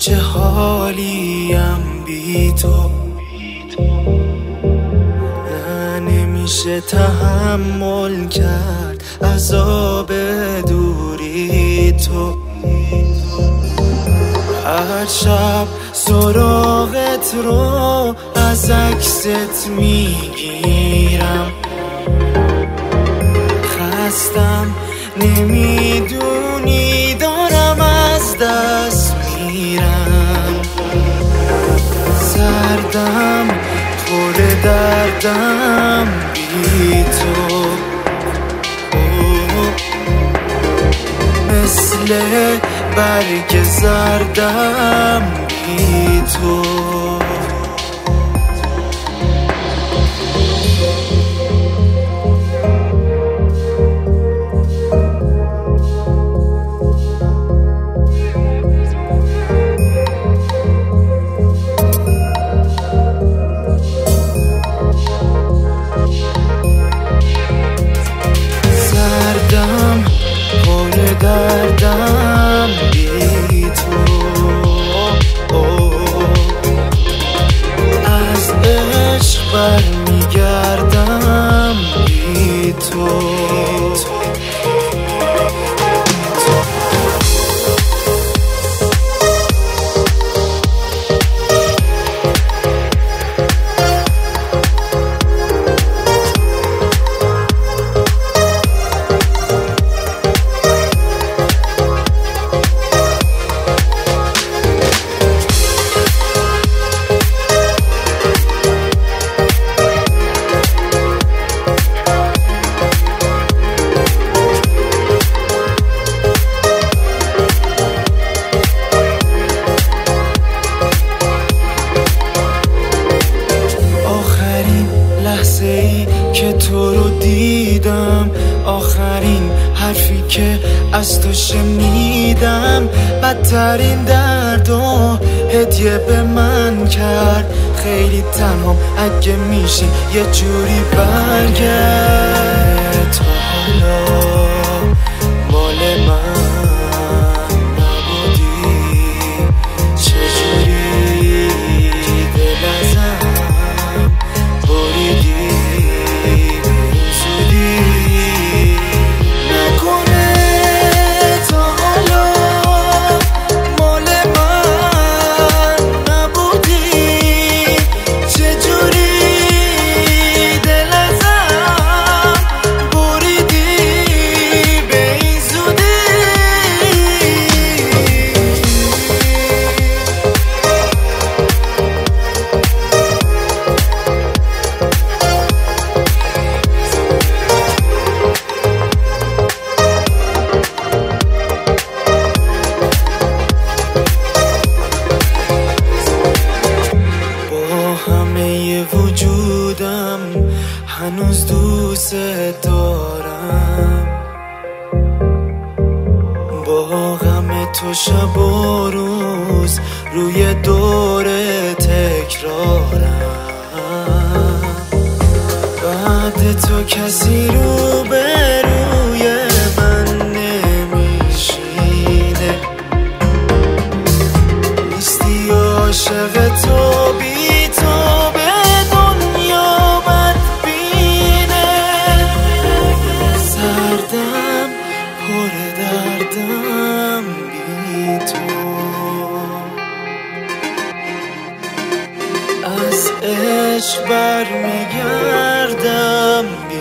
چه حالیم بی تو، نه نمیشه تحمل کرد عذاب دوری تو. هر شب سراغت رو از عکست میگیرم، خستم نمیدونی دارم از دست میرم. سردم پر دردم بی تو، مثل برگ زردم بی تو. سردم پر دردم بی تو، از عشق برمیگردم بی تو. لحظه ای که تو رو دیدم، آخرین حرفی که از تو شنیدم، بدترین دردو هدیه به من کرد. خیلی تنهام اگه میشه یه جوری برگرد. تا حالا مال من نبودی، چجوری دل ازم بریدی زودی. نکنه تا حالا مال من نبودی، چجوری دل ازم بریدی به این زودی. همه وجودم هنوز دوست دارم، با غم تو شب و روز روی دور تکرارم. بعد تو کسی رو به روی من نمیشینه، نیستی عاشق تو بی تو به دنیا بدبینه. سردم پر دردم بی تو، از عشق برمیگردم